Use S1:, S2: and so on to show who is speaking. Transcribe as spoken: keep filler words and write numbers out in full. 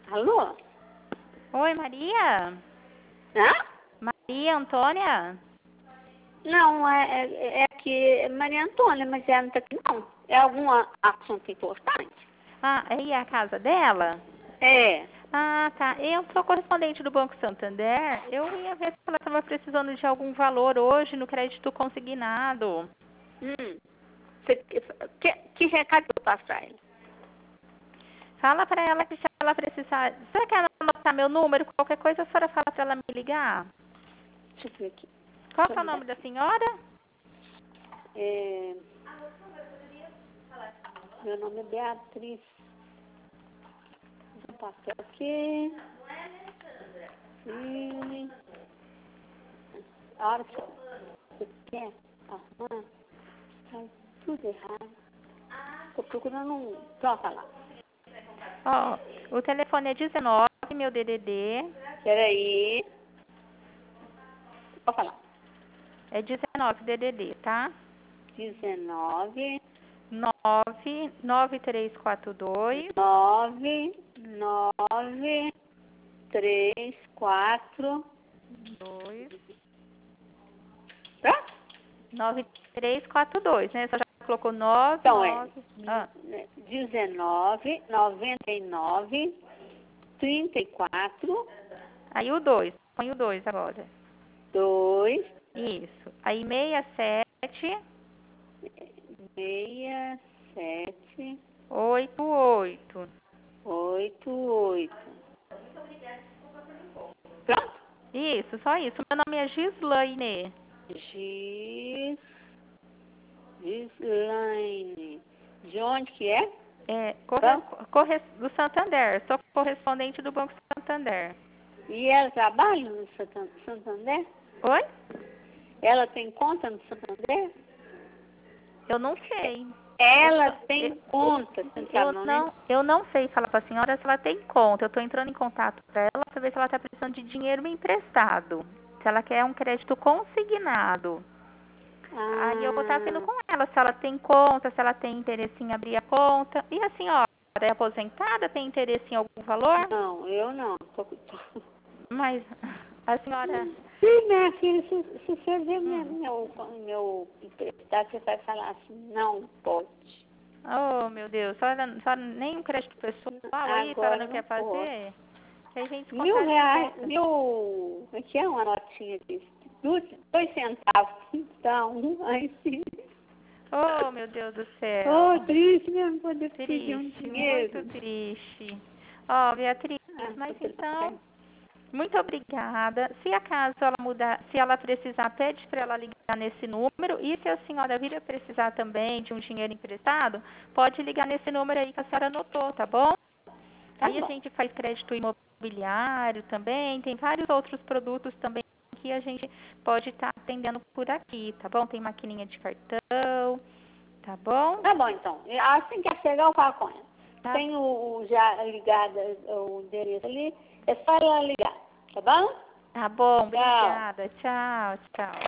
S1: Alô?
S2: Oi, Maria?
S1: Hã?
S2: Maria Antônia?
S1: Não, é, é, é que Maria Antônia, mas ela não está aqui não. É algum a- assunto importante?
S2: Ah, aí é a casa dela?
S1: É.
S2: Ah, tá. Eu sou correspondente do Banco Santander. Eu ia ver se ela estava precisando de algum valor hoje no crédito consignado.
S1: Hum. Você- que, que recado eu passo para ela?
S2: Fala para ela que se ela precisar... Você quer anotar meu número? Qualquer coisa, a senhora fala para ela me ligar.
S1: Deixa eu ver aqui.
S2: Qual
S1: Deixa
S2: que é
S1: eu
S2: o
S1: ligar
S2: nome da
S1: aqui.
S2: senhora?
S1: É, meu nome é Beatriz. Vou passar aqui. Hum. A hora que você quer arrumar, faz tudo errado. Estou procurando um... Pronto, lá.
S2: Ó, o telefone é dezenove, meu D D D.
S1: Peraí. Pode falar.
S2: É dezenove D D D, tá?
S1: dezenove,
S2: nove nove três quatro dois
S1: nove, nove, três, quatro.
S2: dois
S1: Pronto?
S2: nove três quatro dois, né? Você já colocou nove
S1: Então é
S2: nove Ah,
S1: dezenove, noventa e nove, trinta e quatro,
S2: aí o dois põe o dois agora.
S1: dois,
S2: Isso. Aí sessenta e sete
S1: seis, sete,
S2: oitenta e oito.
S1: oito, oito. Pronto?
S2: Isso, só isso. Meu nome é Gislaine.
S1: Gis, Gislaine. De onde que é?
S2: É, corre,
S1: Banco?
S2: corre, do Santander. Sou correspondente do Banco Santander.
S1: E ela trabalha no Santan- Santander?
S2: Oi?
S1: Ela tem conta no Santander?
S2: Eu não sei.
S1: Ela
S2: Eu,
S1: tem
S2: eu,
S1: conta, você não sabe
S2: eu
S1: não, né?
S2: não, eu não sei falar para a senhora se ela tem conta. Eu estou entrando em contato com ela para ver se ela está precisando de dinheiro emprestado. Se ela quer um crédito consignado. Aí eu vou estar vendo
S1: Ah,
S2: com ela se ela tem conta, se ela tem interesse em abrir a conta. E a senhora é aposentada, tem interesse em algum valor?
S1: não, eu não. Tô, tô...
S2: Mas a senhora...
S1: Sim, minha filha, se, se você ver minha,
S2: Hum.
S1: meu, meu emprestado, você vai falar assim, não pode.
S2: Oh, meu Deus, a senhora, a senhora nem um crédito pessoal aí, a senhora
S1: Agora
S2: não
S1: não
S2: quer
S1: pode.
S2: fazer? Que a gente
S1: Mil
S2: consegue
S1: reais,
S2: emprestar.
S1: mil, como é que é uma notinha de dois, dois centavos, então, aí sim.
S2: Oh, meu Deus do
S1: Oh,
S2: céu.
S1: triste mesmo poder pedir um
S2: Triste, muito
S1: dinheiro.
S2: triste. Ó, Beatriz,
S1: Ah, tô
S2: mas então,
S1: precisando.
S2: muito obrigada. Se acaso ela mudar, se ela precisar, pede para ela ligar nesse número. E se a senhora vir a precisar também de um dinheiro emprestado, pode ligar nesse número aí que a senhora anotou, tá bom?
S1: Tá
S2: Aí a
S1: bom.
S2: gente faz crédito imobiliário também, tem vários outros produtos também que a gente pode estar atendendo por aqui, tá bom? Tem maquininha de cartão, tá bom?
S1: Tá bom, então. E assim que chegar, eu falo com ela.
S2: Tá,
S1: Tem o, o já ligado, o endereço ali, é só ela ligar, tá bom?
S2: tá bom,
S1: Tchau.
S2: obrigada. Tchau, tchau.